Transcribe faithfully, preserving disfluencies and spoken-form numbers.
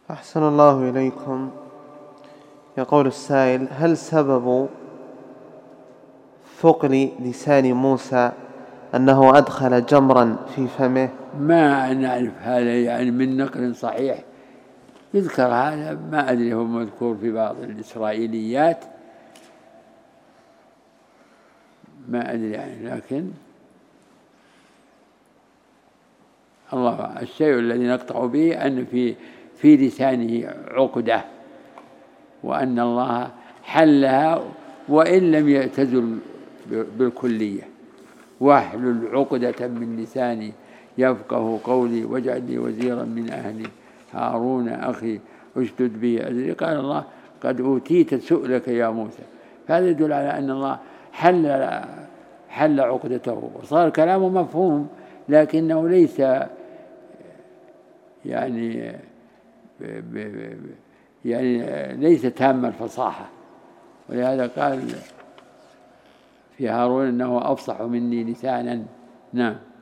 أحسن الله إليكم. يقول السائل: هل سبب ثقل لسان موسى أنه أدخل جمرا في فمه؟ ما نعرف هذا يعني من نقل صحيح يذكر هذا، ما أدري هو مذكور في بعض الإسرائيليات، ما أدري يعني، لكن الله الشيء الذي نقطع به أن في في لسانه عقدة، وأن الله حلها وإن لم يعتزل بالكلية. واحلل عقدة من لساني يفقه قولي واجعل لي وزيرا من أهلي هارون أخي اشدد به أزري. قال الله: قد أوتيت سؤلك يا موسى. هذا يدل على أن الله حل حل عقدته وصار كلامه مفهوم، لكنه ليس يعني يعني ليس تام الفصاحة. ولهذا قال في هارون: إنه أفصح مني لسانا. نعم.